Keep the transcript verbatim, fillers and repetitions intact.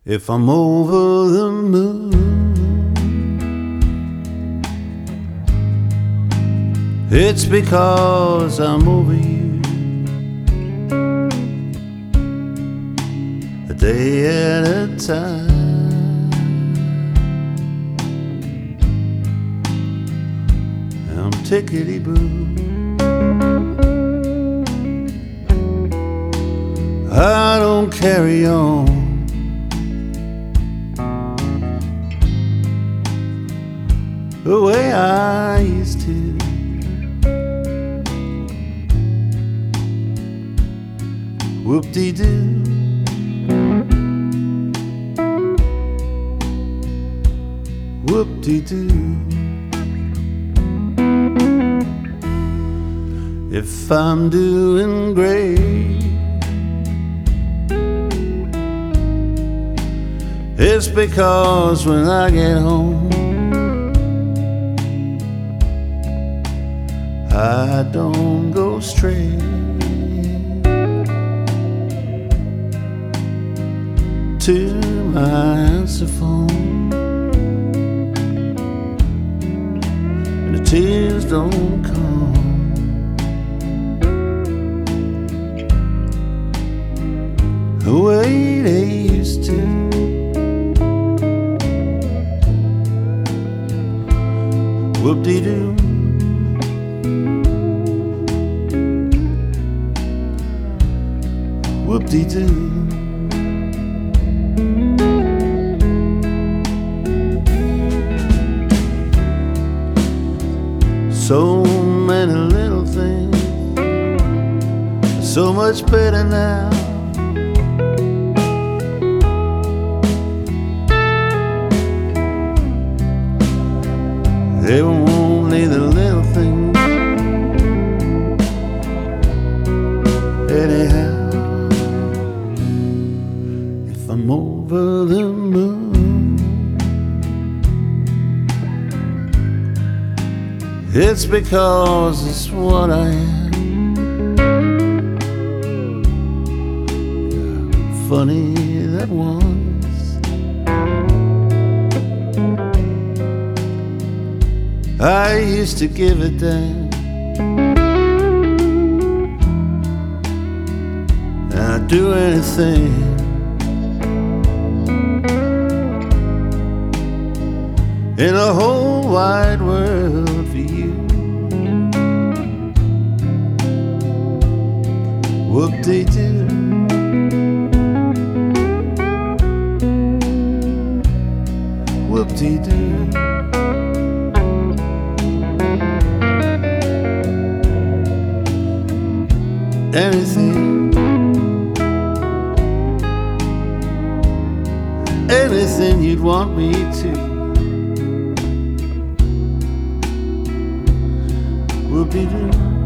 If I'm over the moon, it's because I'm over you. A day at a time, I'm tickety-boo. I don't carry on the way I used to. Whoop-dee-doo, whoop-dee-doo. If I'm doing great, it's because when I get home, I don't go straight to my answer phone, and the tears don't come the way they used to. Whoop-dee-doo, whoop-dee-doo. So many little things, so much better now. They were only the little things anyhow. If I'm over the moon, it's because it's what I am. Funny that once I used to give a damn, and I'd do anything in the whole wide world for you. Whoop-dee-doo, whoop-dee-doo. Anything, anything you'd want me to. Whoop-dee-doo.